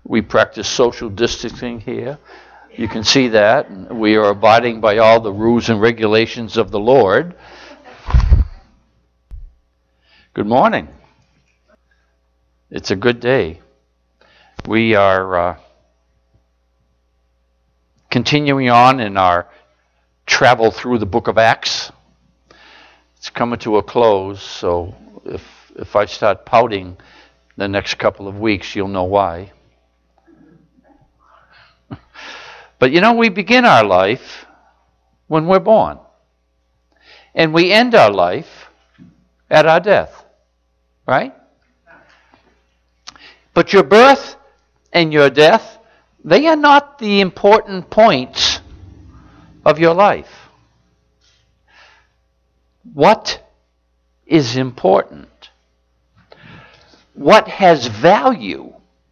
We practice social distancing here. You can see that. We are abiding by all the rules and regulations of the Lord. Good morning. It's a good day. We are continuing on in our travel through the book of Acts. It's coming to a close, so if I start pouting the next couple of weeks, you'll know why. But we begin our life when we're born. And we end our life at our death. Right? But your birth and your death, they are not the important points of your life. What is important? What has value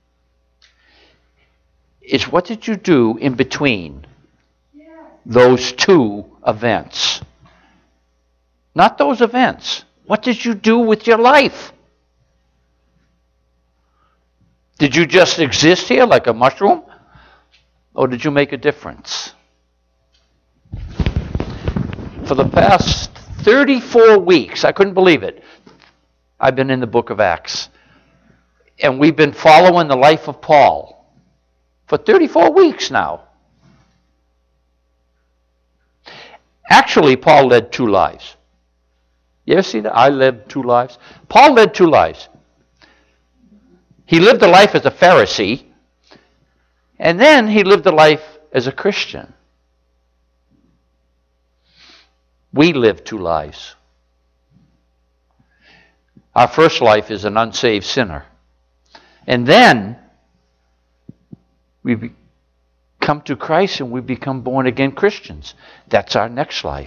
is what did you do in between those two events? Not those events. What did you do with your life? Did you just exist here like a mushroom? Or did you make a difference? For the past 34 weeks, I couldn't believe it, I've been in the book of Acts. And we've been following the life of Paul for 34 weeks now. Actually, Paul led two lives. You ever see that? I led two lives. Paul led two lives. He lived a life as a Pharisee, and then he lived a life as a Christian. We live two lives. Our first life is an unsaved sinner. And then we come to Christ and we become born again Christians. That's our next life.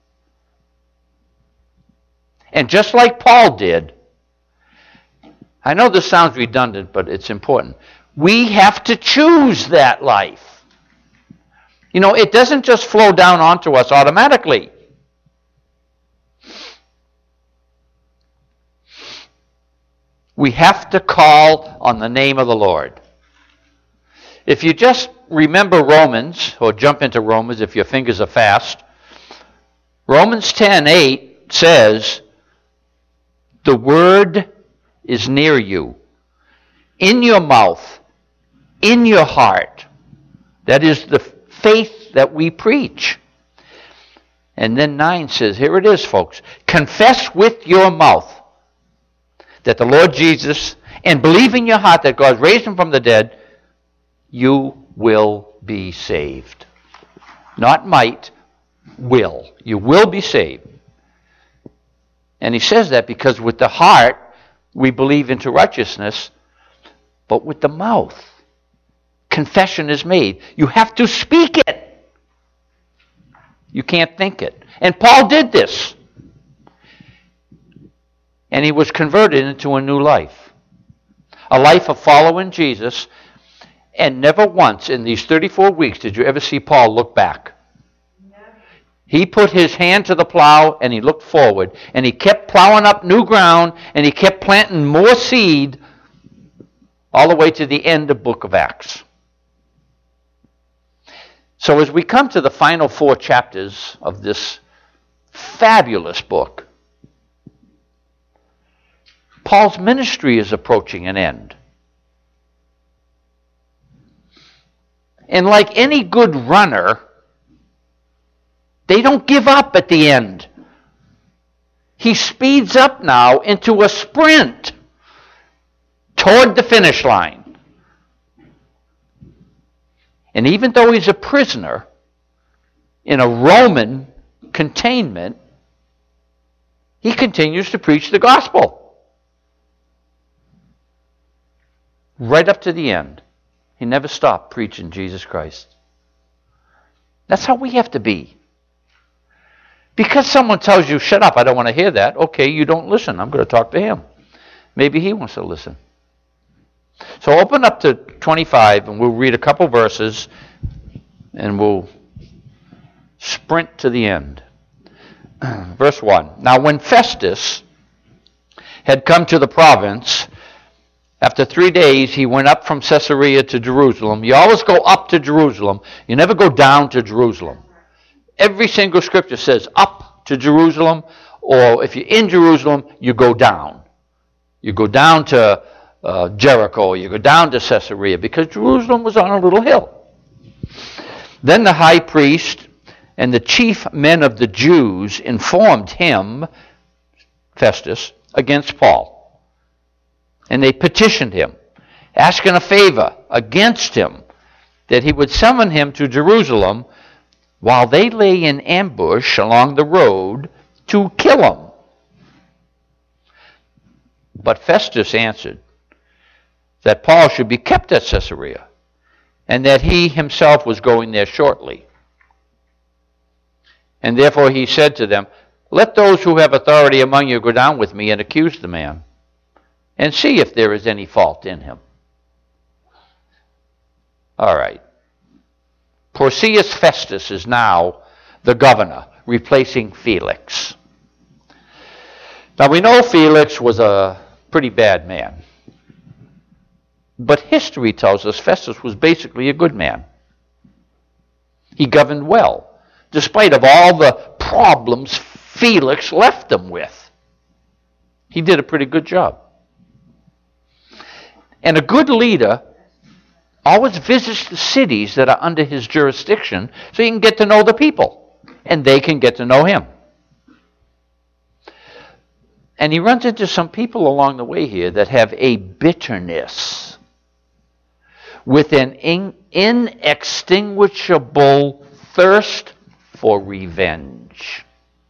And just like Paul did, I know this sounds redundant, but it's important. We have to choose that life. It doesn't just flow down onto us automatically. We have to call on the name of the Lord. If you just remember Romans, or jump into Romans if your fingers are fast, Romans 10:8 says, the word is near you, in your mouth, in your heart. That is the faith that we preach. And then 9 says, here it is, folks, confess with your mouth that the Lord Jesus, and believe in your heart that God raised him from the dead, you will be saved. Not might, will. You will be saved. And he says that because with the heart, we believe into righteousness, but with the mouth, confession is made. You have to speak it. You can't think it. And Paul did this. And he was converted into a new life. A life of following Jesus. And never once in these 34 weeks did you ever see Paul look back. He put his hand to the plow and he looked forward. And he kept plowing up new ground and he kept planting more seed all the way to the end of the book of Acts. So as we come to the final 4 chapters of this fabulous book, Paul's ministry is approaching an end. And like any good runner, they don't give up at the end. He speeds up now into a sprint toward the finish line. And even though he's a prisoner in a Roman containment, he continues to preach the gospel. Right up to the end. He never stopped preaching Jesus Christ. That's how we have to be. Because someone tells you, shut up, I don't want to hear that. Okay, you don't listen. I'm going to talk to him. Maybe he wants to listen. So open up to 25 and we'll read a couple verses and we'll sprint to the end. Verse 1. Now when Festus had come to the province, After 3 days, he went up from Caesarea to Jerusalem. You always go up to Jerusalem. You never go down to Jerusalem. Every single scripture says up to Jerusalem, or if you're in Jerusalem, you go down. You go down to Jericho, you go down to Caesarea, because Jerusalem was on a little hill. Then the high priest and the chief men of the Jews informed him, Festus, against Paul. And they petitioned him, asking a favor against him, that he would summon him to Jerusalem while they lay in ambush along the road to kill him. But Festus answered that Paul should be kept at Caesarea, and that he himself was going there shortly. And therefore he said to them, let those who have authority among you go down with me and accuse the man, and see if there is any fault in him. All right. Porcius Festus is now the governor, replacing Felix. Now we know Felix was a pretty bad man. But history tells us Festus was basically a good man. He governed well, despite of all the problems Felix left him with. He did a pretty good job. And a good leader always visits the cities that are under his jurisdiction so he can get to know the people, and they can get to know him. And he runs into some people along the way here that have a bitterness with an inextinguishable thirst for revenge.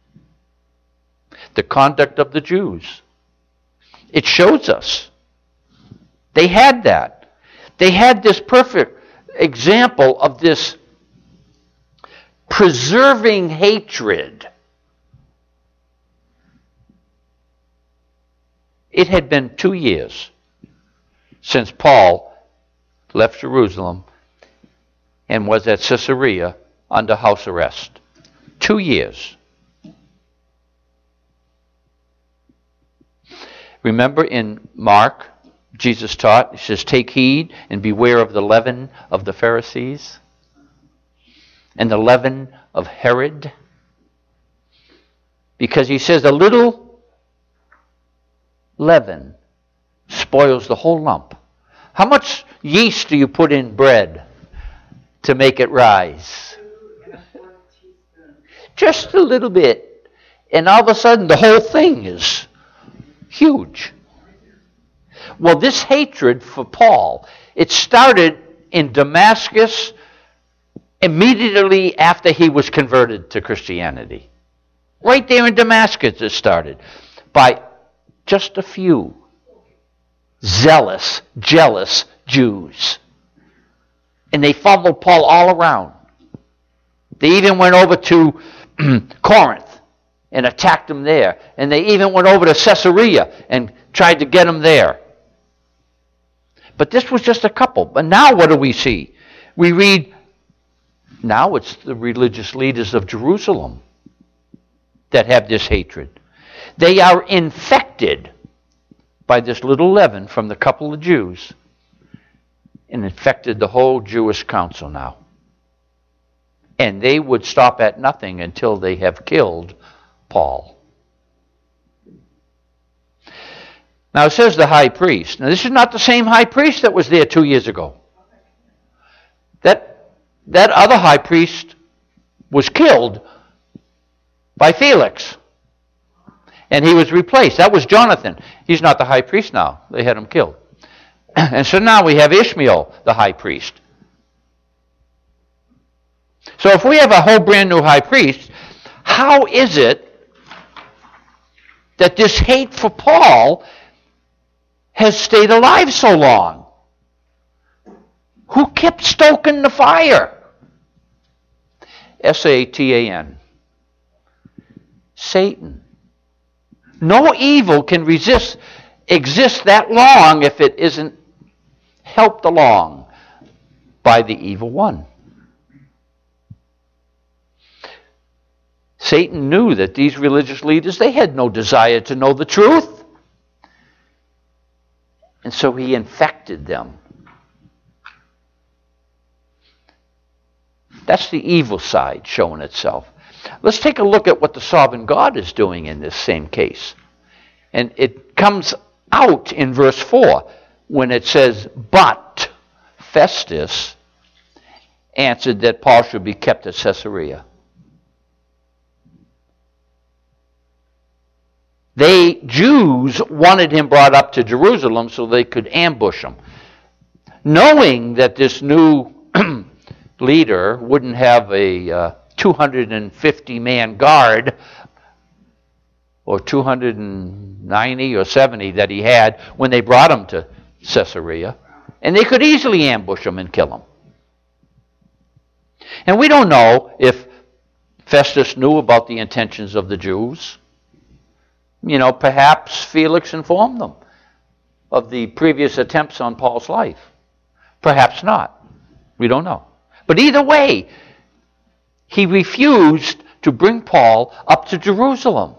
The conduct of the Jews. It shows us. They had that. They had this perfect example of this preserving hatred. It had been 2 years since Paul left Jerusalem and was at Caesarea under house arrest. 2 years. Remember in Mark, Jesus taught, he says, take heed and beware of the leaven of the Pharisees and the leaven of Herod. Because he says a little leaven spoils the whole lump. How much yeast do you put in bread to make it rise? Just a little bit. And all of a sudden the whole thing is huge. Well, this hatred for Paul, it started in Damascus immediately after he was converted to Christianity. Right there in Damascus it started by just a few zealous, jealous Jews. And they followed Paul all around. They even went over to Corinth and attacked him there. And they even went over to Caesarea and tried to get him there. But this was just a couple. But now what do we see? We read, now it's the religious leaders of Jerusalem that have this hatred. They are infected by this little leaven from the couple of Jews and infected the whole Jewish council now. And they would stop at nothing until they have killed Paul. Now it says the high priest. Now this is not the same high priest that was there 2 years ago. That other high priest was killed by Felix. And he was replaced. That was Jonathan. He's not the high priest now. They had him killed. And so now we have Ishmael, the high priest. So if we have a whole brand new high priest, how is it that this hate for Paul has stayed alive so long? Who kept stoking the fire? Satan. Satan. No evil can exist that long if it isn't helped along by the evil one. Satan knew that these religious leaders, they had no desire to know the truth. And so he infected them. That's the evil side showing itself. Let's take a look at what the sovereign God is doing in this same case. And it comes out in verse 4 when it says, "But Festus answered that Paul should be kept at Caesarea." Jews wanted him brought up to Jerusalem so they could ambush him. Knowing that this new leader wouldn't have a 250-man guard, or 290 or 70 that he had when they brought him to Caesarea, and they could easily ambush him and kill him. And we don't know if Festus knew about the intentions of the Jews. Perhaps Felix informed them of the previous attempts on Paul's life. Perhaps not. We don't know. But either way, he refused to bring Paul up to Jerusalem.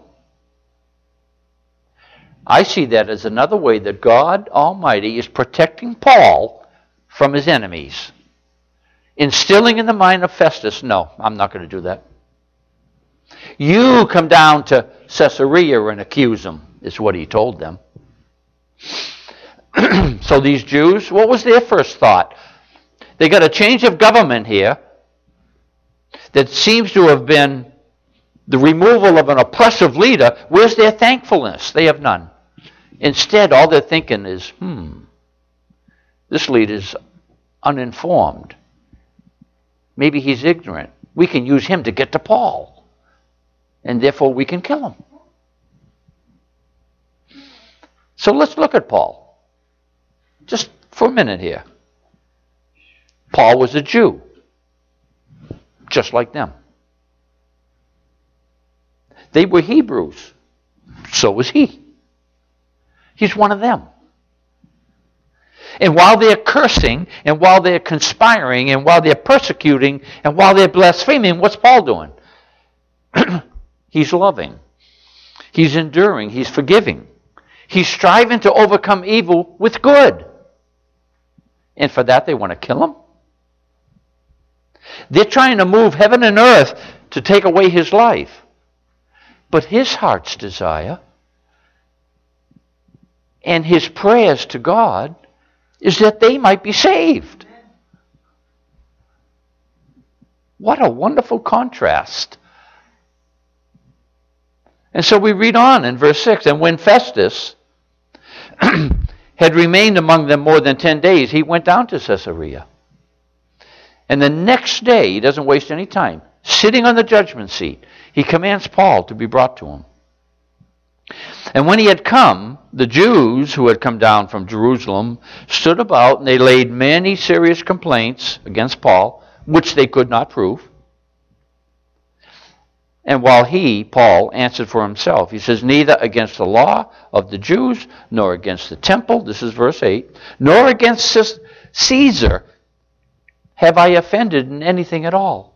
I see that as another way that God Almighty is protecting Paul from his enemies. Instilling in the mind of Festus, no, I'm not going to do that. You come down to Caesarea and accuse him, is what he told them. So these Jews, what was their first thought? They got a change of government here that seems to have been the removal of an oppressive leader. Where's their thankfulness? They have none. Instead, all they're thinking is, this leader's uninformed. Maybe he's ignorant. We can use him to get to Paul. And therefore we can kill him. So let's look at Paul. Just for a minute here. Paul was a Jew. Just like them. They were Hebrews. So was he. He's one of them. And while they're cursing, and while they're conspiring, and while they're persecuting, and while they're blaspheming, what's Paul doing? He's loving. He's enduring. He's forgiving. He's striving to overcome evil with good. And for that, they want to kill him? They're trying to move heaven and earth to take away his life. But his heart's desire and his prayers to God is that they might be saved. What a wonderful contrast. And so we read on in verse 6, "And when Festus had remained among them more than 10 days, he went down to Caesarea. And the next day," he doesn't waste any time, "sitting on the judgment seat, he commands Paul to be brought to him. And when he had come, the Jews who had come down from Jerusalem stood about, and they laid many serious complaints against Paul, which they could not prove. And while he, Paul, answered for himself, he says, neither against the law of the Jews, nor against the temple, this is verse 8, nor against Caesar have I offended in anything at all.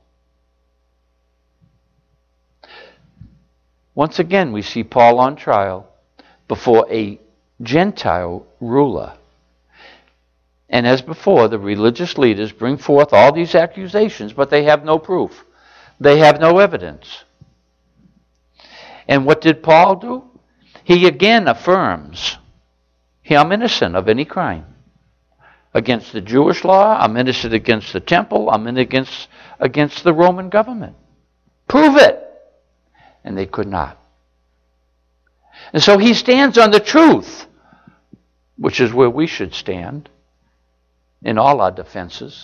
Once again, we see Paul on trial before a Gentile ruler. And as before, the religious leaders bring forth all these accusations, but they have no proof. They have no evidence. And what did Paul do? He again affirms, I'm innocent of any crime. Against the Jewish law, I'm innocent against the temple, I'm innocent against the Roman government. Prove it! And they could not. And so he stands on the truth, which is where we should stand in all our defenses.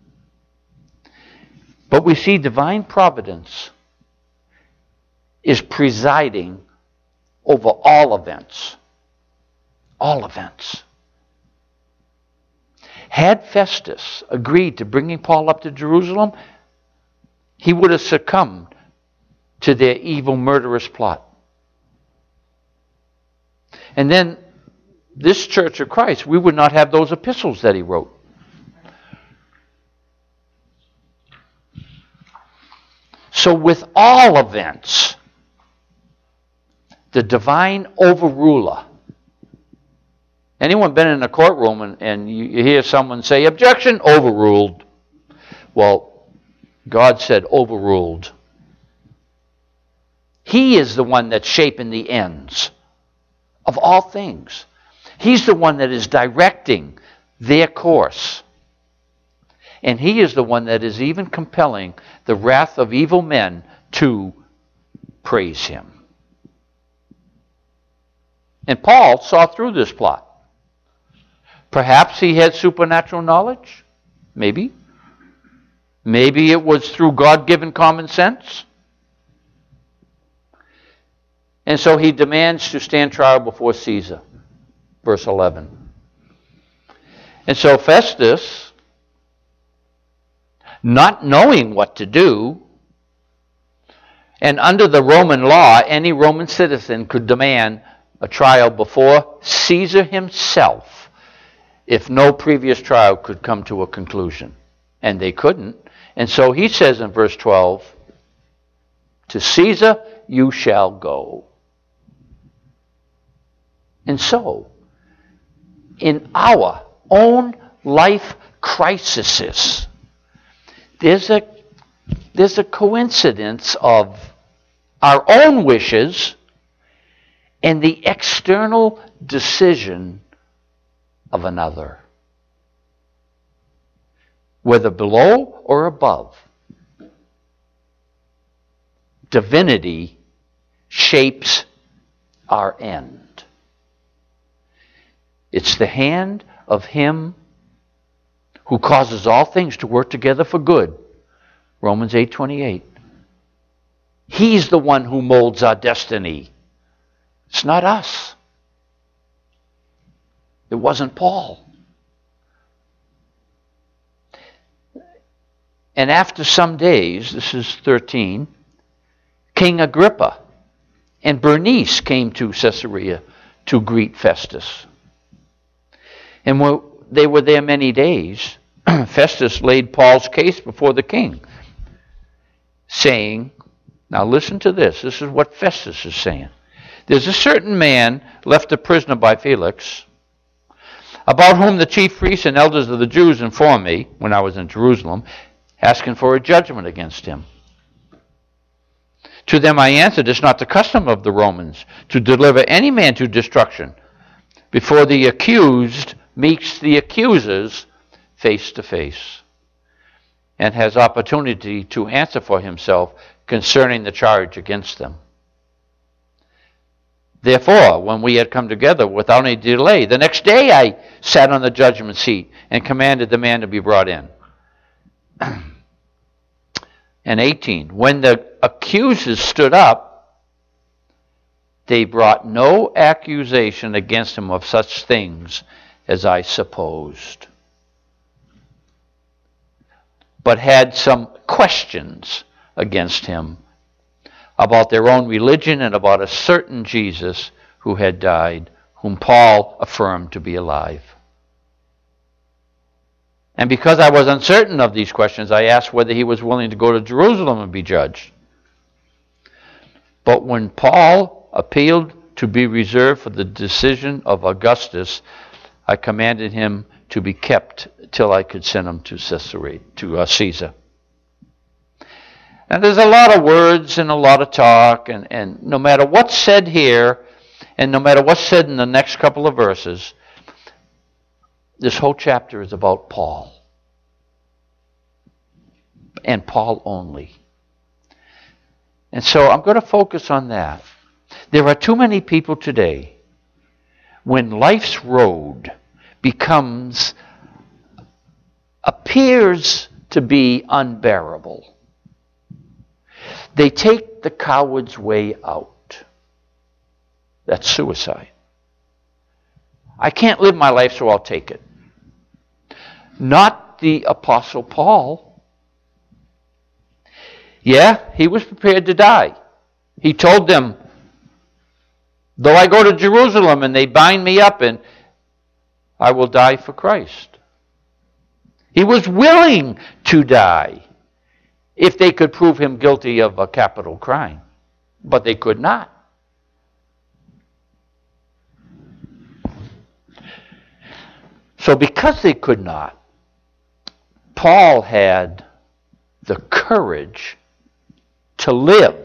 But we see divine providence is presiding over all events. All events. Had Festus agreed to bringing Paul up to Jerusalem, he would have succumbed to their evil, murderous plot. And then this Church of Christ, we would not have those epistles that he wrote. So with all events, the divine overruler Anyone been in a courtroom and you hear someone say, objection, overruled? Well, God said overruled. He is the one that's shaping the ends of all things. He's the one that is directing their course. And he is the one that is even compelling the wrath of evil men to praise him. And Paul saw through this plot. Perhaps he had supernatural knowledge. Maybe. Maybe it was through God-given common sense. And so he demands to stand trial before Caesar. Verse 11. And so Festus, not knowing what to do, and under the Roman law, any Roman citizen could demand a trial before Caesar himself if no previous trial could come to a conclusion. And they couldn't. And so he says in verse 12, to Caesar you shall go. And so, in our own life crises, there's a coincidence of our own wishes and the external decision of another. Whether below or above, divinity shapes our end. It's the hand of him who causes all things to work together for good. Romans 8:28. He's the one who molds our destiny. It's not us. It wasn't Paul. And after some days, this is 13, King Agrippa and Bernice came to Caesarea to greet Festus. And when they were there many days, Festus laid Paul's case before the king, saying, now listen to this. This is what Festus is saying. There's a certain man left a prisoner by Felix, about whom the chief priests and elders of the Jews informed me when I was in Jerusalem, asking for a judgment against him. To them I answered, it's not the custom of the Romans to deliver any man to destruction before the accused meets the accusers face to face and has opportunity to answer for himself concerning the charge against them. Therefore, when we had come together without any delay, the next day I sat on the judgment seat and commanded the man to be brought in. And 18, when the accusers stood up, they brought no accusation against him of such things as I supposed, but had some questions against him about their own religion and about a certain Jesus who had died, whom Paul affirmed to be alive. And because I was uncertain of these questions, I asked whether he was willing to go to Jerusalem and be judged. But when Paul appealed to be reserved for the decision of Augustus, I commanded him to be kept till I could send him to Caesarea, to Caesar. And there's a lot of words and a lot of talk, and no matter what's said here, and no matter what's said in the next couple of verses, this whole chapter is about Paul. And Paul only. And so I'm going to focus on that. There are too many people today, when life's road appears to be unbearable, they take the coward's way out. That's suicide. I can't live my life, so I'll take it. Not the Apostle Paul. Yeah, he was prepared to die. He told them, though I go to Jerusalem and they bind me up, and I will die for Christ. He was willing to die if they could prove him guilty of a capital crime. But they could not. So because they could not, Paul had the courage to live.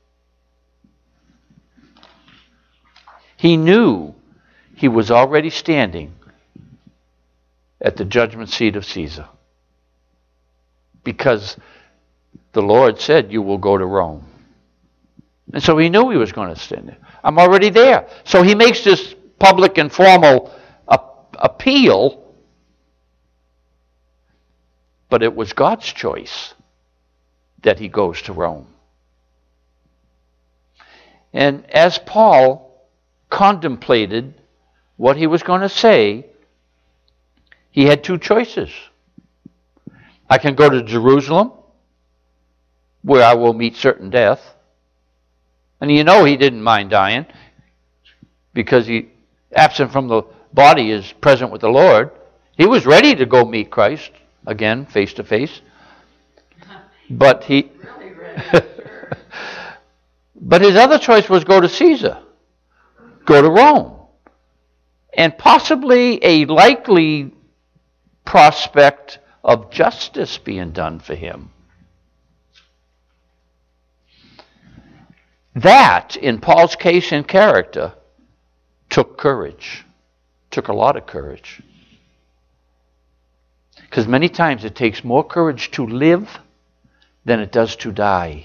He knew he was already standing at the judgment seat of Caesar, because the Lord said, you will go to Rome. And so he knew he was going to stand there. I'm already there. So he makes this public and formal appeal, but it was God's choice that he goes to Rome. And as Paul contemplated what he was going to say, he had two choices. I can go to Jerusalem, where I will meet certain death. And you know he didn't mind dying, because he, absent from the body, is present with the Lord. He was ready to go meet Christ again, face to face. But he really ready, sure. But his other choice was go to Caesar, go to Rome. And possibly a likely prospect of justice being done for him. That, in Paul's case and character, took courage. Took a lot of courage. Because many times it takes more courage to live than it does to die.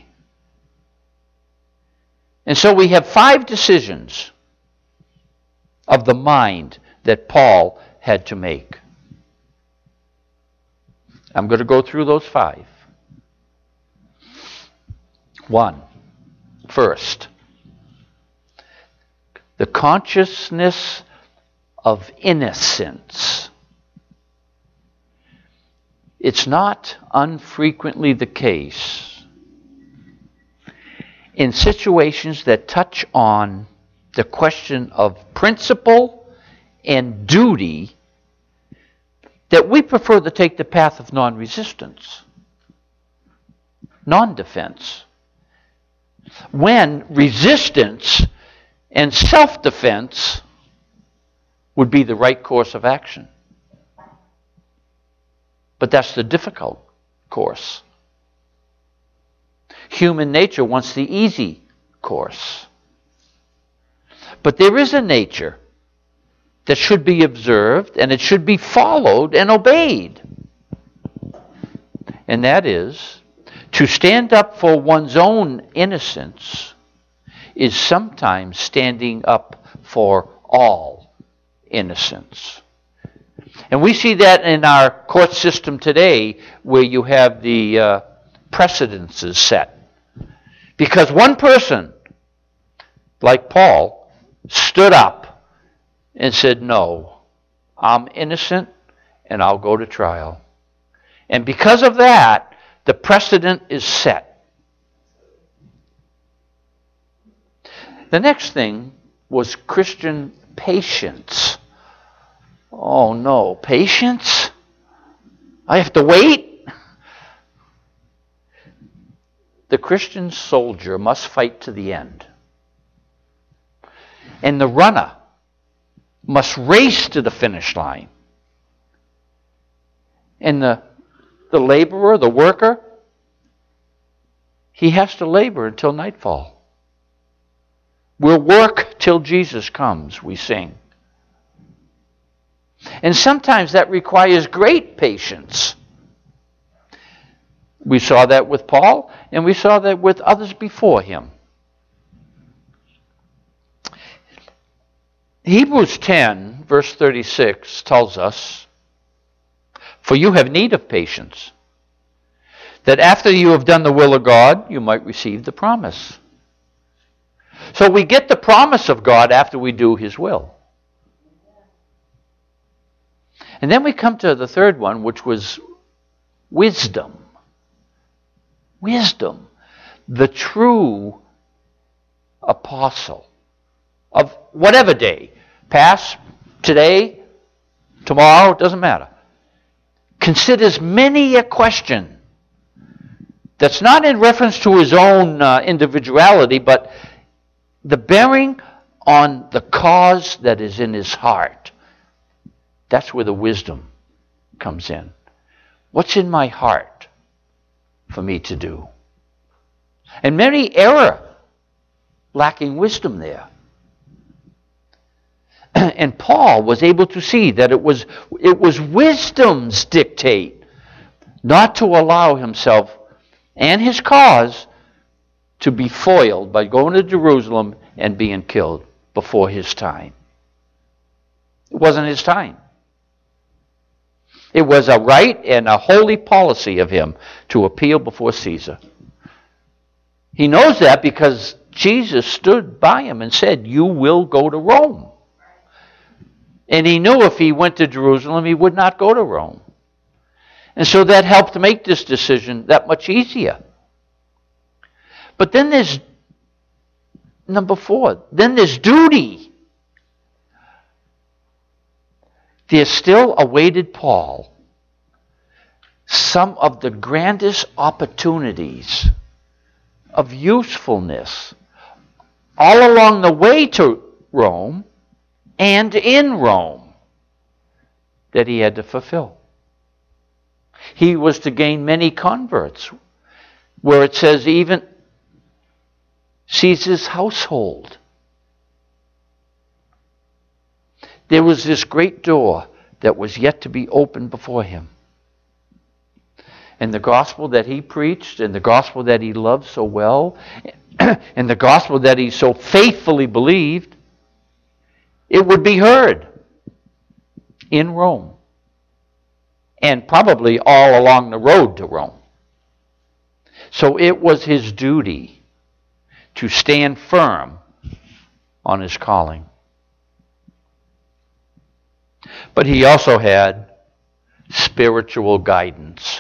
And so we have 5 decisions of the mind that Paul had to make. I'm going to go through those 5. 1. First, the consciousness of innocence. It's not unfrequently the case in situations that touch on the question of principle and duty that we prefer to take the path of non-resistance, non-defense, when resistance and self-defense would be the right course of action. But that's the difficult course. Human nature wants the easy course. But there is a nature that should be observed, and it should be followed and obeyed. And that is, to stand up for one's own innocence is sometimes standing up for all innocence. And we see that in our court system today, where you have the precedences set. Because one person, like Paul, stood up and said, no, I'm innocent and I'll go to trial. And because of that, the precedent is set. The next thing was Christian patience. Oh no, patience? I have to wait? The Christian soldier must fight to the end. And the runner must race to the finish line. And the laborer, the worker, he has to labor until nightfall. We'll work till Jesus comes, we sing. And sometimes that requires great patience. We saw that with Paul, and we saw that with others before him. Hebrews 10, verse 36 tells us, for you have need of patience, that after you have done the will of God, you might receive the promise. So we get the promise of God after we do His will. And then we come to the third one, which was wisdom. Wisdom. The true apostle of whatever day, past, today, tomorrow, it doesn't matter, considers many a question that's not in reference to his own individuality, but the bearing on the cause that is in his heart. That's where the wisdom comes in. What's in my heart for me to do? And many err, lacking wisdom there. And Paul was able to see that it was wisdom's dictate not to allow himself and his cause to be foiled by going to Jerusalem and being killed before his time. It wasn't his time. It was a right and a holy policy of him to appeal before Caesar. He knows that because Jesus stood by him and said, "You will go to Rome." And he knew if he went to Jerusalem, he would not go to Rome. And so that helped make this decision that much easier. But then there's number 4. Then there's duty. There still awaited Paul some of the grandest opportunities of usefulness all along the way to Rome and in Rome that he had to fulfill. He was to gain many converts, where it says even Caesar's household. There was this great door that was yet to be opened before him. And the gospel that he preached, and the gospel that he loved so well, and the gospel that he so faithfully believed, it would be heard in Rome, and probably all along the road to Rome. So it was his duty to stand firm on his calling. But he also had spiritual guidance,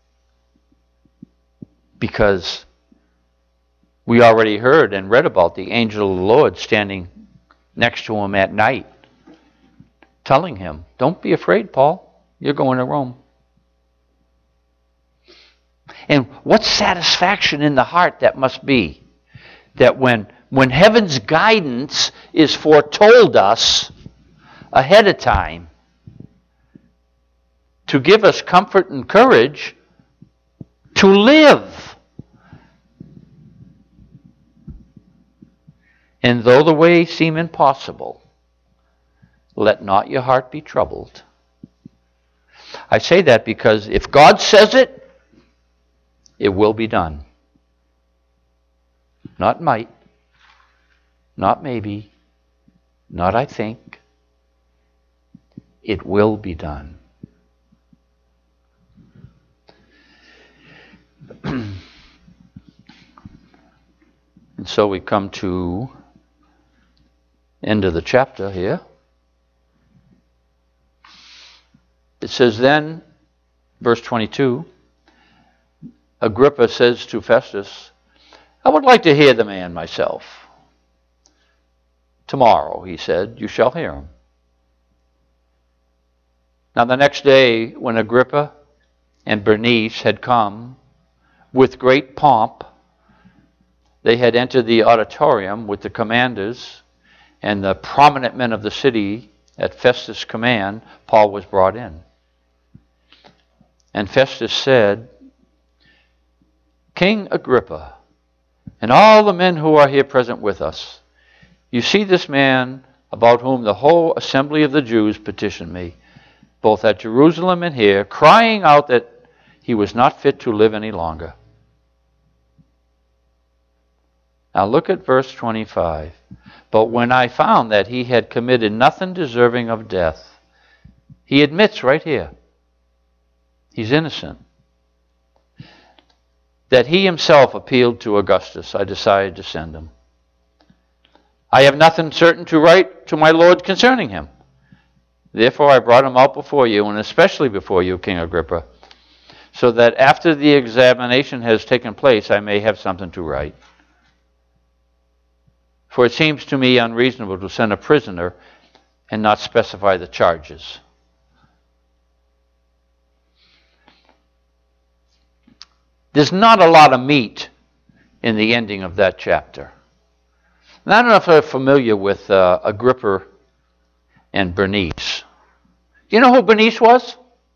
because we already heard and read about the angel of the Lord standing next to him at night, telling him, "Don't be afraid, Paul. You're going to Rome." And what satisfaction in the heart that must be, that when heaven's guidance is foretold us ahead of time to give us comfort and courage to live. And though the way seem impossible, let not your heart be troubled. I say that because if God says it, it will be done. Not might, not maybe, not I think. It will be done. And so we come to end of the chapter here. It says then, verse 22, Agrippa says to Festus, "I would like to hear the man myself." "Tomorrow," he said, "you shall hear him." Now the next day, when Agrippa and Bernice had come with great pomp, they had entered the auditorium with the commanders and the prominent men of the city. At Festus' command, Paul was brought in. And Festus said, "King Agrippa, and all the men who are here present with us, you see this man about whom the whole assembly of the Jews petitioned me, both at Jerusalem and here, crying out that he was not fit to live any longer." Now look at verse 25. "But when I found that he had committed nothing deserving of death," he admits right here, he's innocent, "that he himself appealed to Augustus, I decided to send him. I have nothing certain to write to my Lord concerning him. Therefore I brought him out before you, and especially before you, King Agrippa, so that after the examination has taken place, I may have something to write. For it seems to me unreasonable to send a prisoner and not specify the charges." There's not a lot of meat in the ending of that chapter. And I don't know if you're familiar with Agrippa and Bernice. Do you know who Bernice was?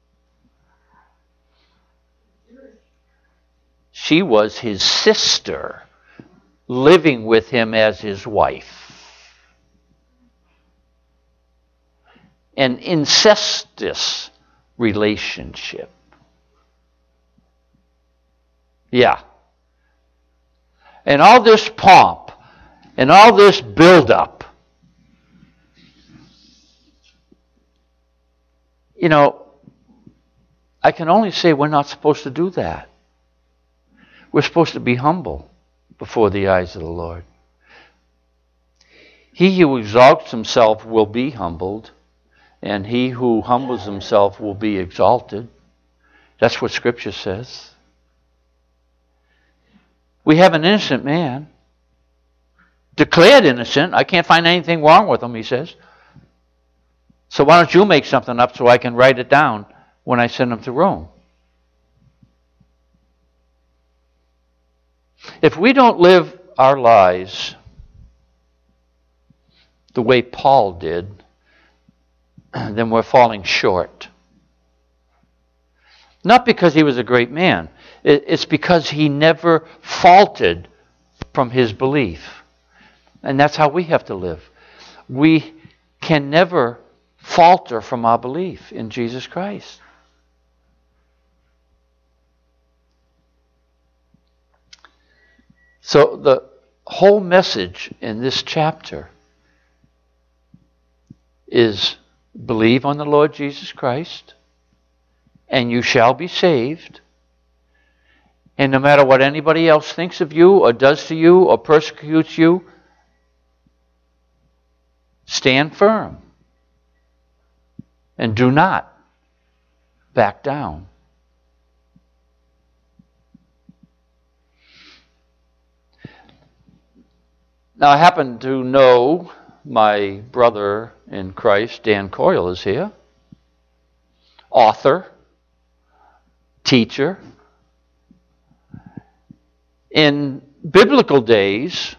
She was his sister, living with him as his wife. An incestuous relationship. Yeah. And all this pomp and all this buildup. You know, I can only say we're not supposed to do that. We're supposed to be humble before the eyes of the Lord. He who exalts himself will be humbled, and he who humbles himself will be exalted. That's what Scripture says. We have an innocent man, declared innocent. I can't find anything wrong with him, he says. So why don't you make something up so I can write it down when I send him to Rome? If we don't live our lives the way Paul did, then we're falling short. Not because he was a great man. It's because he never faltered from his belief. And that's how we have to live. We can never falter from our belief in Jesus Christ. So the whole message in this chapter is believe on the Lord Jesus Christ, and you shall be saved. And no matter what anybody else thinks of you or does to you or persecutes you, stand firm and do not back down. Now, I happen to know my brother in Christ, Dan Coyle, is here. Author, teacher. In biblical days,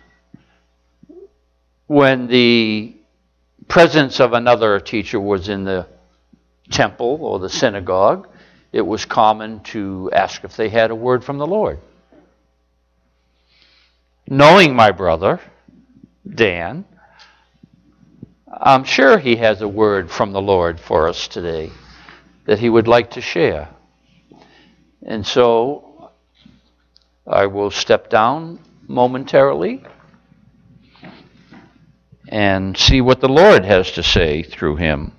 when the presence of another teacher was in the temple or the synagogue, it was common to ask if they had a word from the Lord. Knowing my brother, Dan, I'm sure he has a word from the Lord for us today that he would like to share. And so I will step down momentarily and see what the Lord has to say through him.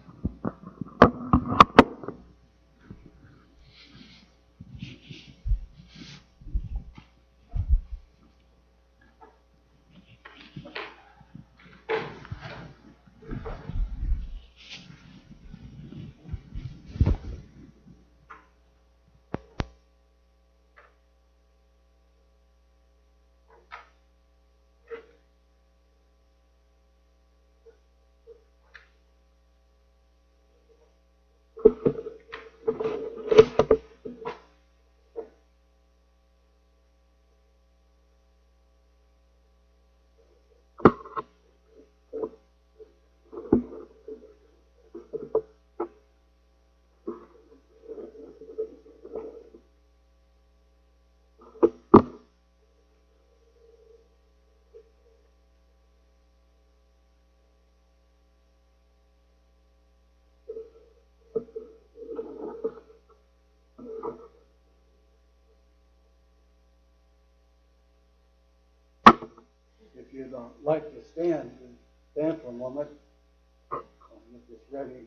If you'd like to stand for a moment, I'll get this ready.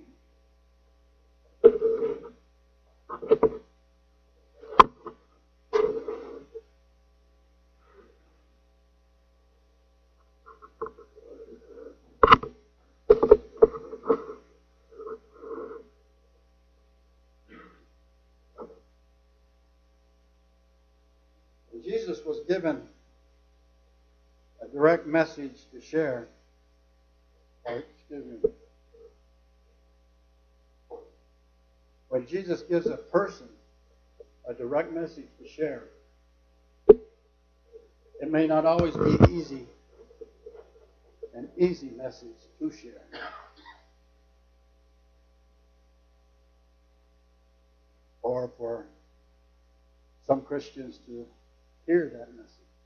When Jesus was given a direct message to share. When Jesus gives a person a direct message to share, it may not always be an easy message to share. or for some Christians to hear that message.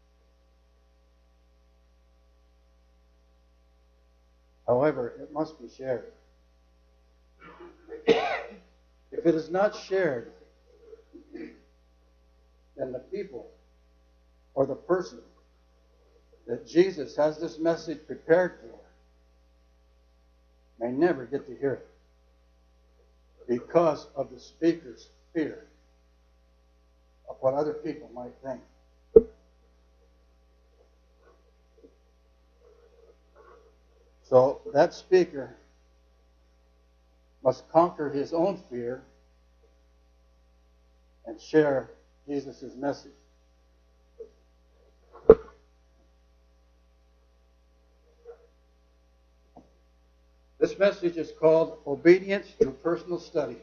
However, it must be shared. If it is not shared, then the people or the person that Jesus has this message prepared for may never get to hear it because of the speaker's fear of what other people might think. So that speaker must conquer his own fear and share Jesus' message. This message is called Obedience Through Personal Study.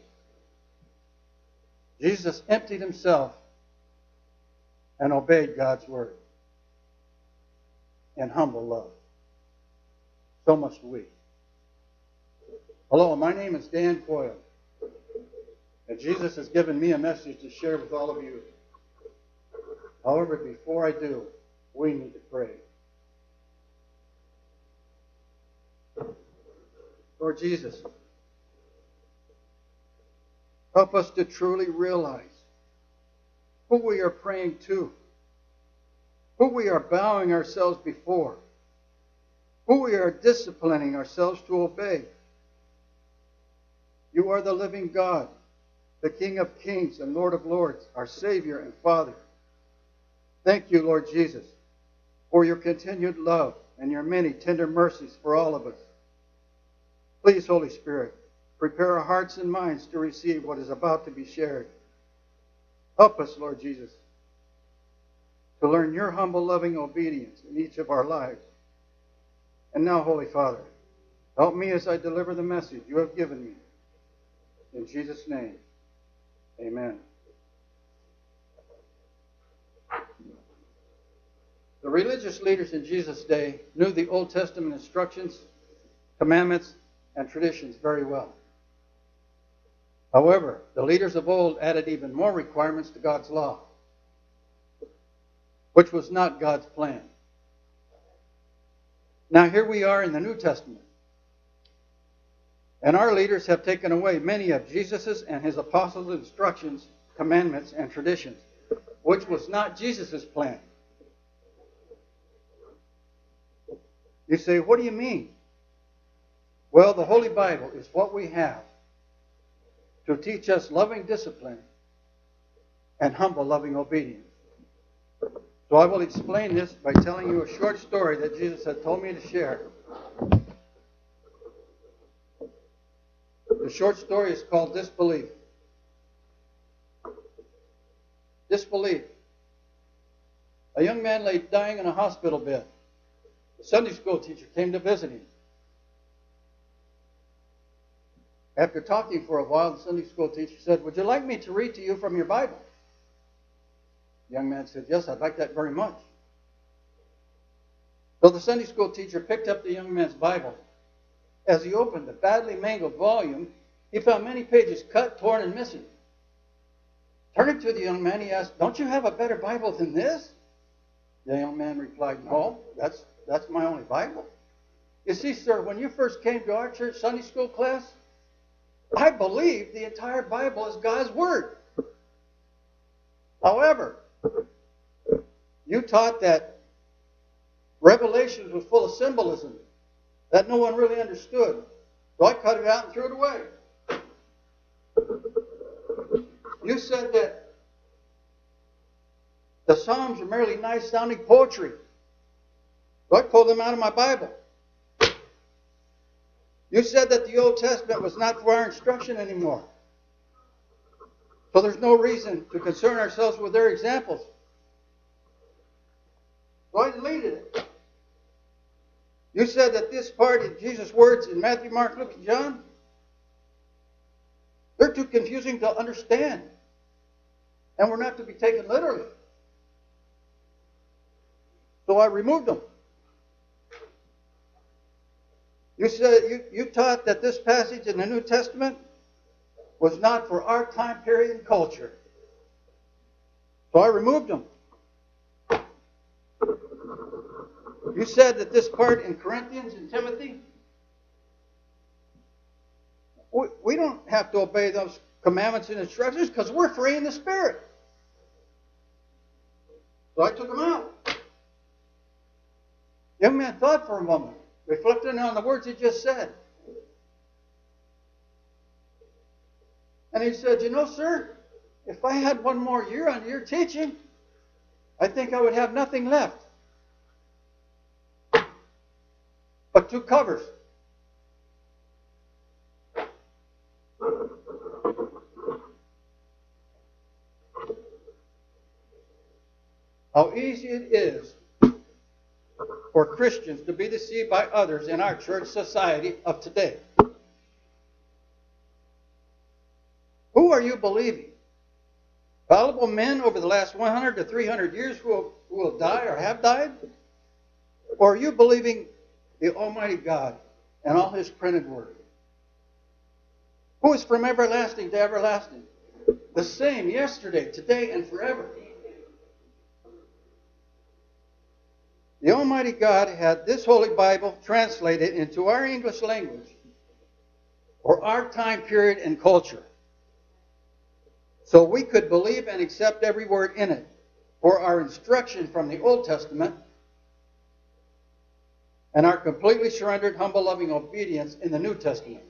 Jesus emptied himself and obeyed God's word in humble love. So must we. Hello, my name is Dan Coyle, and Jesus has given me a message to share with all of you. However, before I do, we need to pray. Lord Jesus, help us to truly realize who we are praying to, who we are bowing ourselves before, who we are disciplining ourselves to obey. You are the living God, the King of kings and Lord of lords, our Savior and Father. Thank you, Lord Jesus, for your continued love and your many tender mercies for all of us. Please, Holy Spirit, prepare our hearts and minds to receive what is about to be shared. Help us, Lord Jesus, to learn your humble, loving obedience in each of our lives. And now, Holy Father, help me as I deliver the message you have given me. In Jesus' name, amen. The religious leaders in Jesus' day knew the Old Testament instructions, commandments, and traditions very well. However, the leaders of old added even more requirements to God's law, which was not God's plan. Now here we are in the New Testament, and our leaders have taken away many of Jesus' and his apostles' instructions, commandments, and traditions, which was not Jesus' plan. You say, what do you mean? Well, the Holy Bible is what we have to teach us loving discipline and humble loving obedience. So I will explain this by telling you a short story that Jesus had told me to share. The short story is called Disbelief. Disbelief. A young man lay dying in a hospital bed. The Sunday school teacher came to visit him. After talking for a while, the Sunday school teacher said, "Would you like me to read to you from your Bible?" The young man said, "Yes, I'd like that very much." So the Sunday school teacher picked up the young man's Bible. As he opened the badly mangled volume, he found many pages cut, torn, and missing. Turning to the young man, he asked, "Don't you have a better Bible than this?" The young man replied, "No, that's my only Bible. You see, sir, when you first came to our church Sunday school class, I believed the entire Bible is God's Word. However, you taught that Revelations was full of symbolism that no one really understood. So I cut it out and threw it away. You said that the Psalms are merely nice-sounding poetry. So I pulled them out of my Bible. You said that the Old Testament was not for our instruction anymore. So there's no reason to concern ourselves with their examples. So I deleted it. You said that this part of Jesus' words in Matthew, Mark, Luke, and John, they're too confusing to understand. And were not to be taken literally. So I removed them. You said you taught that this passage in the New Testament was not for our time period and culture. So I removed them. You said that this part in Corinthians and Timothy, we don't have to obey those commandments and instructions because we're free in the Spirit. So I took them out. The young man thought for a moment, reflecting on the words he just said. And he said, you know, sir, if I had one more year on your teaching, I think I would have nothing left but 2 covers. How easy it is for Christians to be deceived by others in our church society of today. Who are you believing? Fallible men over the last 100 to 300 years who will die or have died? Or are you believing the Almighty God and all His printed word? Who is from everlasting to everlasting? The same yesterday, today, and forever. The Almighty God had this Holy Bible translated into our English language for our time period and culture, so we could believe and accept every word in it for our instruction from the Old Testament and our completely surrendered, humble, loving obedience in the New Testament.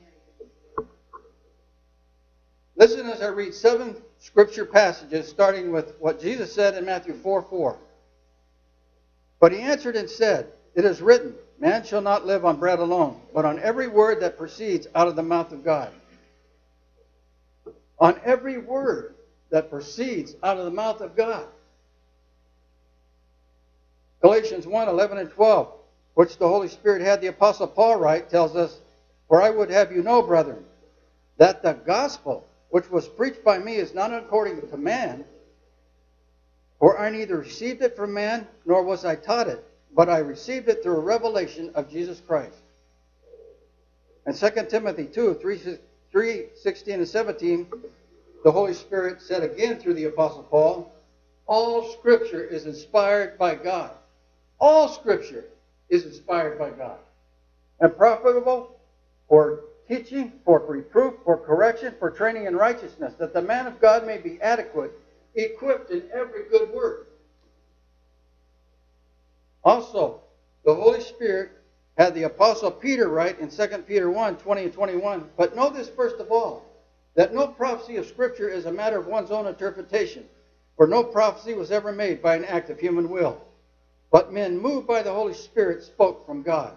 Listen as I read 7 scripture passages, starting with what Jesus said in Matthew 4:4. But he answered and said, it is written, man shall not live on bread alone, but on every word that proceeds out of the mouth of God. On every word that proceeds out of the mouth of God. Galatians 1:11 and 12, which the Holy Spirit had the Apostle Paul write, tells us, for I would have you know, brethren, that the gospel which was preached by me is not according to man, for I neither received it from man, nor was I taught it, but I received it through a revelation of Jesus Christ. And 2 Timothy 2:3, 16 and 17, the Holy Spirit said again through the Apostle Paul, all Scripture is inspired by God. All Scripture is inspired by God. And profitable for teaching, for reproof, for correction, for training in righteousness, that the man of God may be adequate, equipped in every good work. Also, the Holy Spirit had the Apostle Peter write in 2 Peter 1:20 and 21, but know this first of all, that no prophecy of Scripture is a matter of one's own interpretation, for no prophecy was ever made by an act of human will, but men moved by the Holy Spirit spoke from God.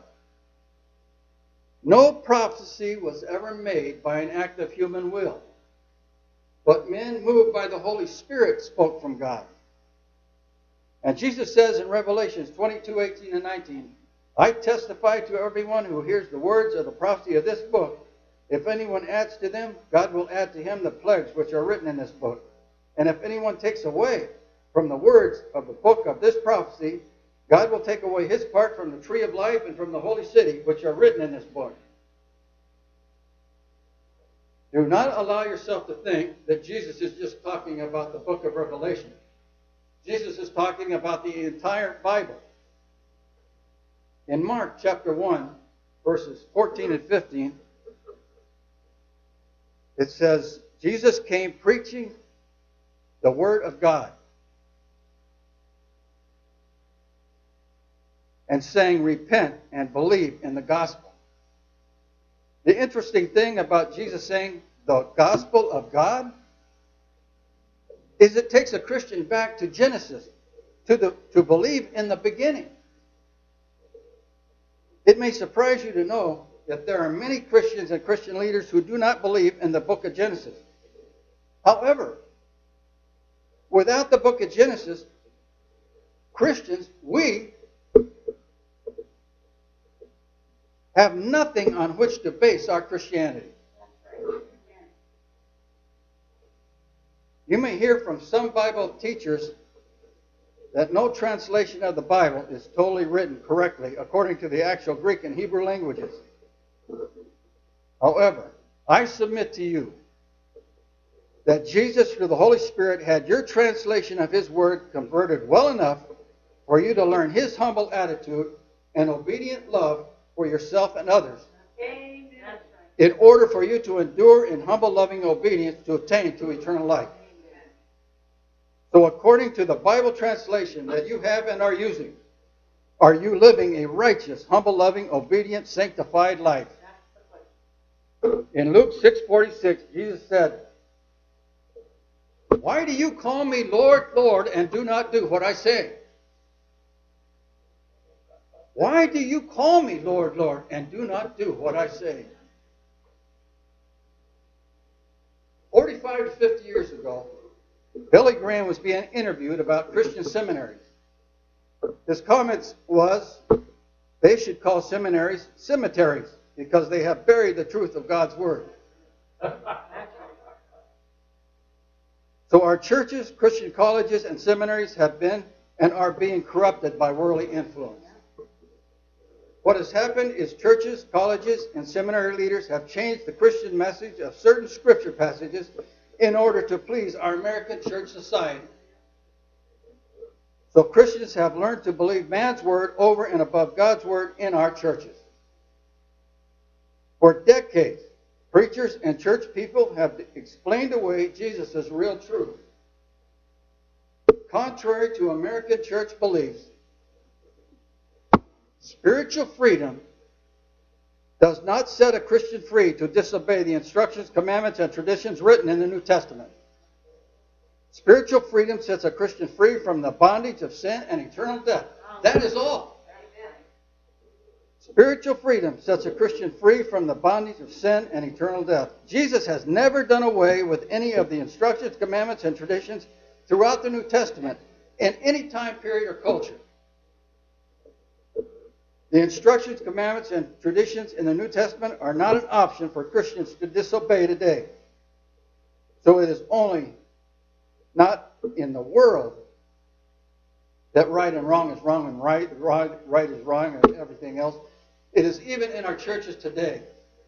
No prophecy was ever made by an act of human will, but men moved by the Holy Spirit spoke from God. And Jesus says in Revelations 22:18 and 19, I testify to everyone who hears the words of the prophecy of this book. If anyone adds to them, God will add to him the plagues which are written in this book. And if anyone takes away from the words of the book of this prophecy, God will take away his part from the tree of life and from the holy city which are written in this book. Do not allow yourself to think that Jesus is just talking about the book of Revelation. Jesus is talking about the entire Bible. In Mark chapter 1, verses 14 and 15, it says, Jesus came preaching the word of God and saying, repent and believe in the gospel. The interesting thing about Jesus saying the gospel of God is it takes a Christian back to Genesis, to believe in the beginning. It may surprise you to know that there are many Christians and Christian leaders who do not believe in the book of Genesis. However, without the book of Genesis, Christians, we have nothing on which to base our Christianity. You may hear from some Bible teachers that no translation of the Bible is totally written correctly according to the actual Greek and Hebrew languages. However, I submit to you that Jesus, through the Holy Spirit, had your translation of His Word converted well enough for you to learn His humble attitude and obedient love for yourself and others, in order for you to endure in humble, loving obedience to attain to eternal life. So according to the Bible translation that you have and are using, are you living a righteous, humble, loving, obedient, sanctified life? In Luke 6:46, Jesus said, "Why do you call me Lord, Lord, and do not do what I say?" Why do you call me Lord, Lord, and do not do what I say? 45 to 50 years ago, Billy Graham was being interviewed about Christian seminaries. His comments was, they should call seminaries cemeteries because they have buried the truth of God's Word. So our churches, Christian colleges, and seminaries have been and are being corrupted by worldly influence. What has happened is churches, colleges, and seminary leaders have changed the Christian message of certain scripture passages in order to please our American church society. So Christians have learned to believe man's word over and above God's word in our churches. For decades, preachers and church people have explained away Jesus' real truth. Contrary to American church beliefs, spiritual freedom does not set a Christian free to disobey the instructions, commandments, and traditions written in the New Testament. Spiritual freedom sets a Christian free from the bondage of sin and eternal death. That is all. Spiritual freedom sets a Christian free from the bondage of sin and eternal death. Jesus has never done away with any of the instructions, commandments, and traditions throughout the New Testament in any time period or culture. The instructions, commandments, and traditions in the New Testament are not an option for Christians to disobey today. So it is only not in the world that right and wrong is wrong and right is wrong and everything else. It is even in our churches today.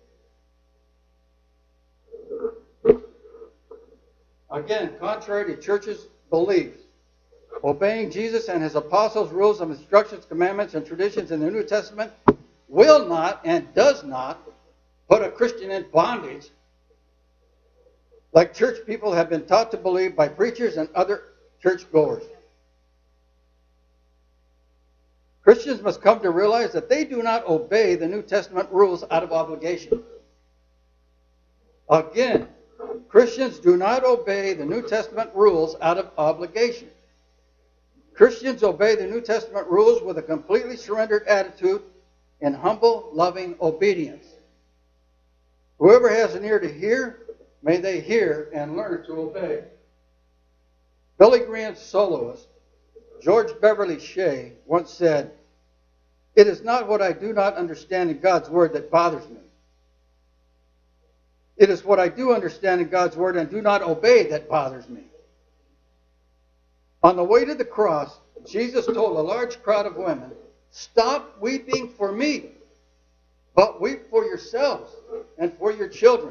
Again, contrary to churches' beliefs, obeying Jesus and His apostles' rules of instructions, commandments, and traditions in the New Testament will not and does not put a Christian in bondage like church people have been taught to believe by preachers and other churchgoers. Christians must come to realize that they do not obey the New Testament rules out of obligation. Again, Christians do not obey the New Testament rules out of obligation. Christians obey the New Testament rules with a completely surrendered attitude in humble, loving obedience. Whoever has an ear to hear, may they hear and learn to obey. Billy Graham's soloist, George Beverly Shea, once said, "It is not what I do not understand in God's Word that bothers me. It is what I do understand in God's Word and do not obey that bothers me." On the way to the cross, Jesus told a large crowd of women, "Stop weeping for me, but weep for yourselves and for your children."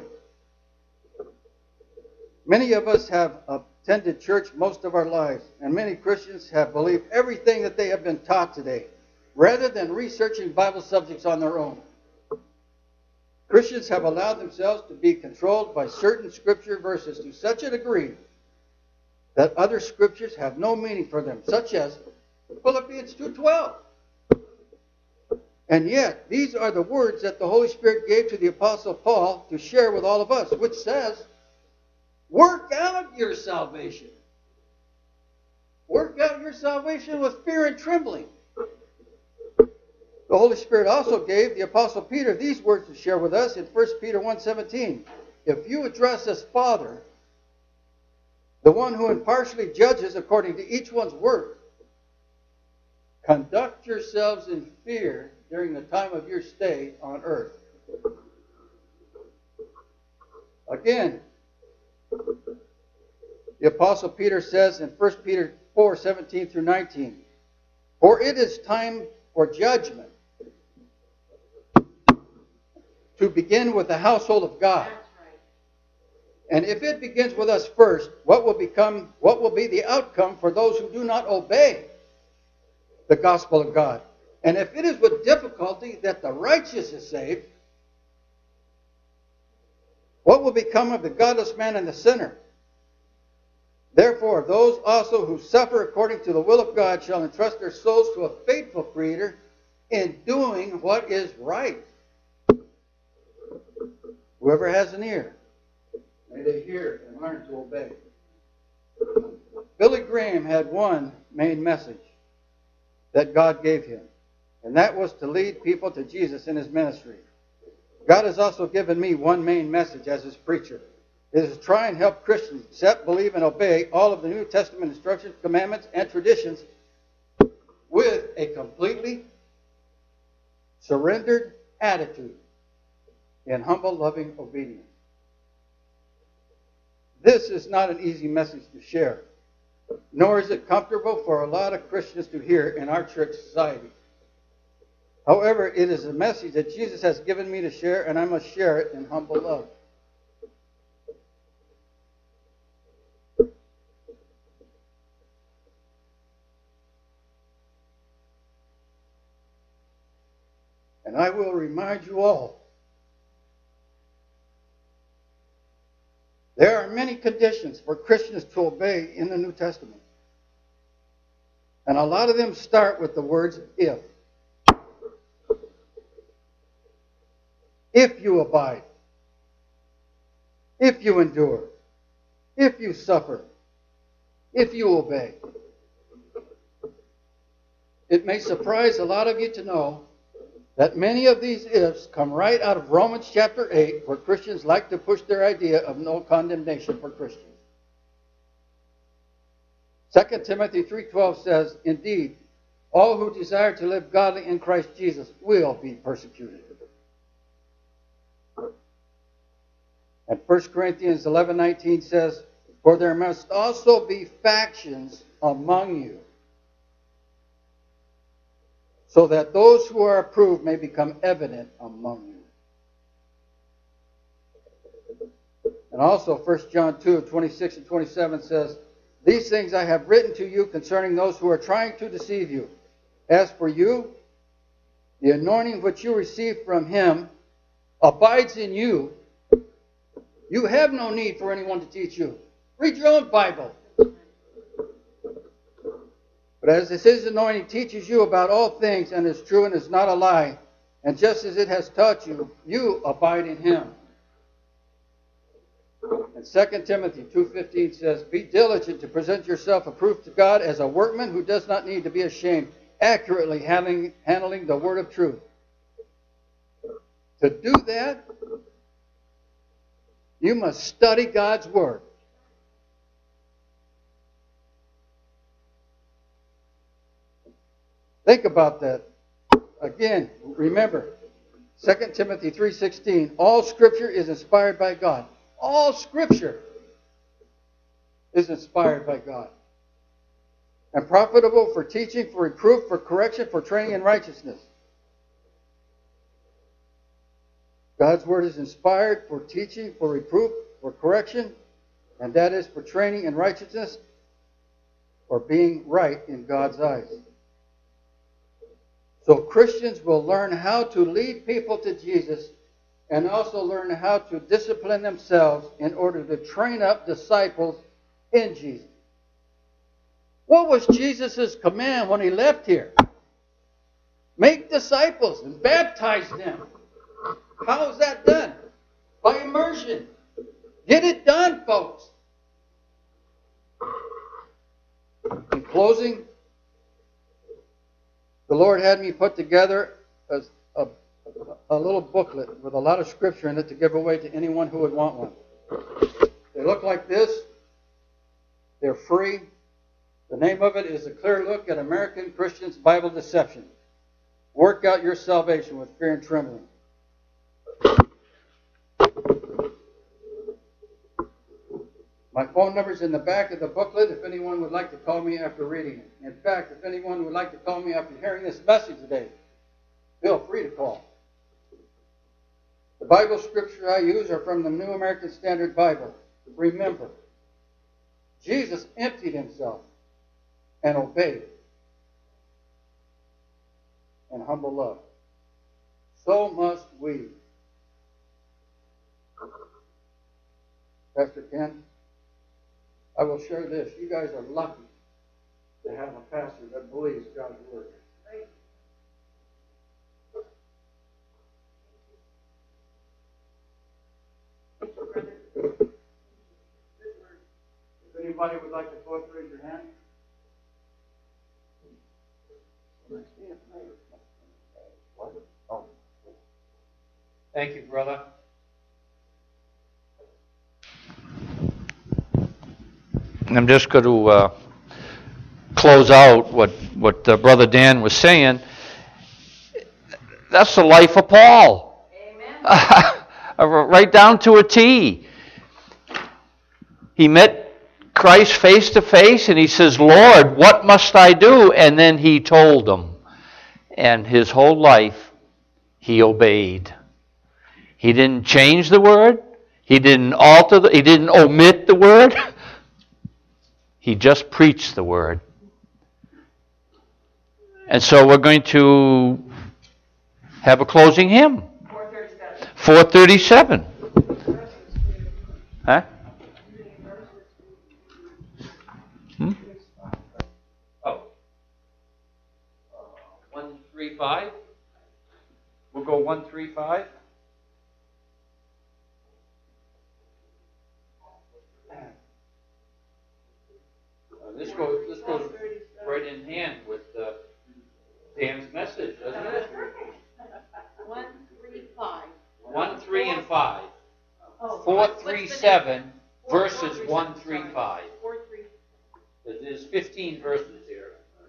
Many of us have attended church most of our lives, and many Christians have believed everything that they have been taught today, rather than researching Bible subjects on their own. Christians have allowed themselves to be controlled by certain scripture verses to such a degree that other scriptures have no meaning for them, such as Philippians 2:12. And yet, these are the words that the Holy Spirit gave to the Apostle Paul to share with all of us, which says, work out your salvation. Work out your salvation with fear and trembling. The Holy Spirit also gave the Apostle Peter these words to share with us in 1 Peter 1:17. If you address as Father, the one who impartially judges according to each one's work, conduct yourselves in fear during the time of your stay on earth. Again, the Apostle Peter says in 1 Peter 4:17 through 19, "For it is time for judgment to begin with the household of God. And if it begins with us first, what will be the outcome for those who do not obey the gospel of God? And if it is with difficulty that the righteous is saved, what will become of the godless man and the sinner? Therefore, those also who suffer according to the will of God shall entrust their souls to a faithful Creator in doing what is right. Whoever has an ear, may they hear and learn to obey. Billy Graham had one main message that God gave him, and that was to lead people to Jesus in his ministry. God has also given me one main message as his preacher. It is to try and help Christians accept, believe, and obey all of the New Testament instructions, commandments, and traditions with a completely surrendered attitude in humble, loving obedience. This is not an easy message to share, nor is it comfortable for a lot of Christians to hear in our church society. However, it is a message that Jesus has given me to share, and I must share it in humble love. And I will remind you all, there are many conditions for Christians to obey in the New Testament. And a lot of them start with the words if. If you abide, if you endure, if you suffer, if you obey. It may surprise a lot of you to know that many of these ifs come right out of Romans chapter 8, where Christians like to push their idea of no condemnation for Christians. 2 Timothy 3:12 says, indeed, all who desire to live godly in Christ Jesus will be persecuted. And 1 Corinthians 11:19 says, for there must also be factions among you, so that those who are approved may become evident among you. And also 1 John 2:26 and 27 says, these things I have written to you concerning those who are trying to deceive you. As for you, the anointing which you received from him abides in you. You have no need for anyone to teach you. Read your own Bible. But as his anointing teaches you about all things and is true and is not a lie, and just as it has taught you, you abide in him. And 2 Timothy 2:15 says, be diligent to present yourself approved to God as a workman who does not need to be ashamed, accurately handling the word of truth. To do that, you must study God's word. Think about that. Again, remember, 2 Timothy 3:16, all Scripture is inspired by God. All Scripture is inspired by God. And profitable for teaching, for reproof, for correction, for training in righteousness. God's Word is inspired for teaching, for reproof, for correction, and that is for training in righteousness, or being right in God's eyes. So Christians will learn how to lead people to Jesus and also learn how to discipline themselves in order to train up disciples in Jesus. What was Jesus' command when he left here? Make disciples and baptize them. How is that done? By immersion. Get it done, folks. In closing, the Lord had me put together a little booklet with a lot of scripture in it to give away to anyone who would want one. They look like this. They're free. The name of it is A Clear Look at American Christians' Bible Deception. Work out your salvation with fear and trembling. My phone number is in the back of the booklet if anyone would like to call me after reading it. In fact, if anyone would like to call me after hearing this message today, feel free to call. The Bible scripture I use are from the New American Standard Bible. Remember, Jesus emptied himself and obeyed in humble love. So must we. Pastor Ken, I will share this. You guys are lucky to have a pastor that believes God's word. If anybody would like to both raise your hand. Oh. Thank you, brother. I'm just going to close out what Brother Dan was saying. That's the life of Paul. Amen. Right down to a T. He met Christ face to face and he says, Lord, what must I do? And then he told him. And his whole life, he obeyed. He didn't change the word. He didn't he didn't omit the word. He just preached the word. And so we're going to have a closing hymn. 437. 437. Huh? Oh. 135. We'll go 135. This goes right in hand with Dan's message, doesn't it? 1, 3, 5. 1, 3, and 5. 437 verses 1, 3, 5. 4, 3. There's 15 verses here.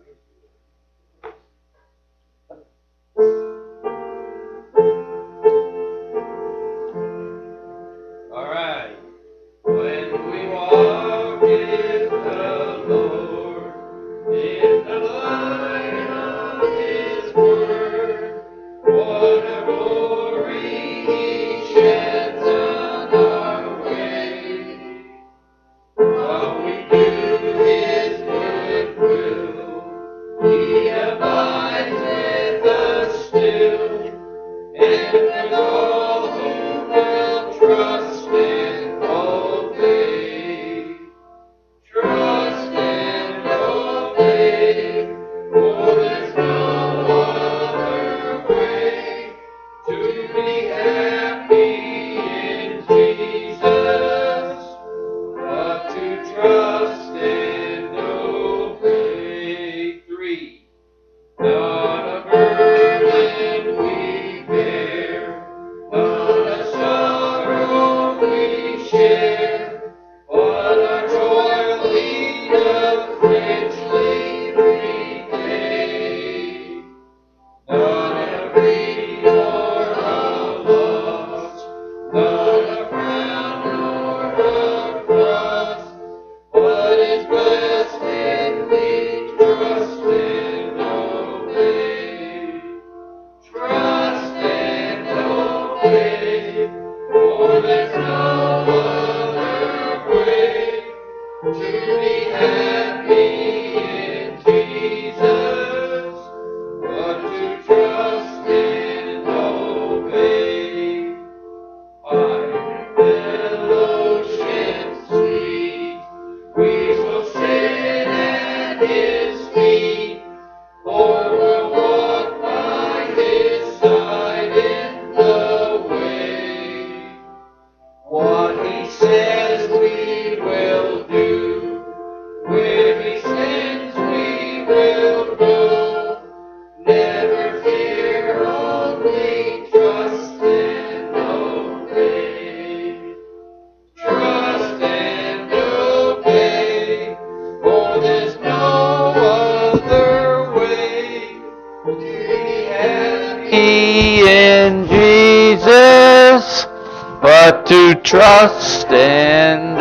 All right. When we walk in the Lord, in the light of His word, what a glory He sheds on our way. While we do His good will, He abides with us still, and with all who will trust and obey. Trust and obey, for there's no other way to be happy in Jesus but to trust and obey. 3. Not a burden we bear, not a sorrow we share, but our toil we doth richly repay. Not a greed nor a loss, not a frown nor a cross, but is blessed when we trust and obey. Trust and obey, for there's no other way to be happy in Jesus but to trust and obey. 5. Fellowship sweet, we will sit at His feet, for we'll walk by His side in the way. What He says we will do, where He sends we will go. Never fear, only trust and obey. Trust and obey, for there's no other way to be happy in Jesus but to trust and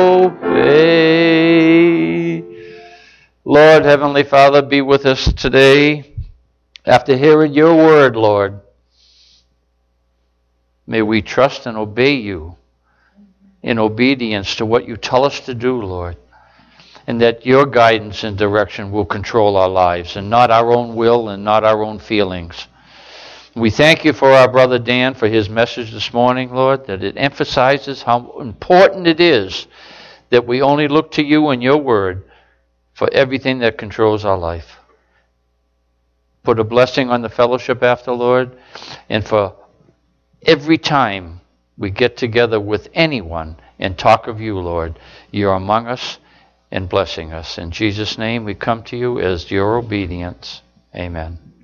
obey. Lord, Heavenly Father, be with us today. After hearing your word, Lord, may we trust and obey you in obedience to what you tell us to do, Lord. And that your guidance and direction will control our lives, and not our own will and not our own feelings. We thank you for our brother Dan for his message this morning, Lord, that it emphasizes how important it is that we only look to you and your word for everything that controls our life. Put a blessing on the fellowship after, Lord, and for every time we get together with anyone and talk of you, Lord, you're among us and blessing us. In Jesus' name we come to you as your obedience. Amen.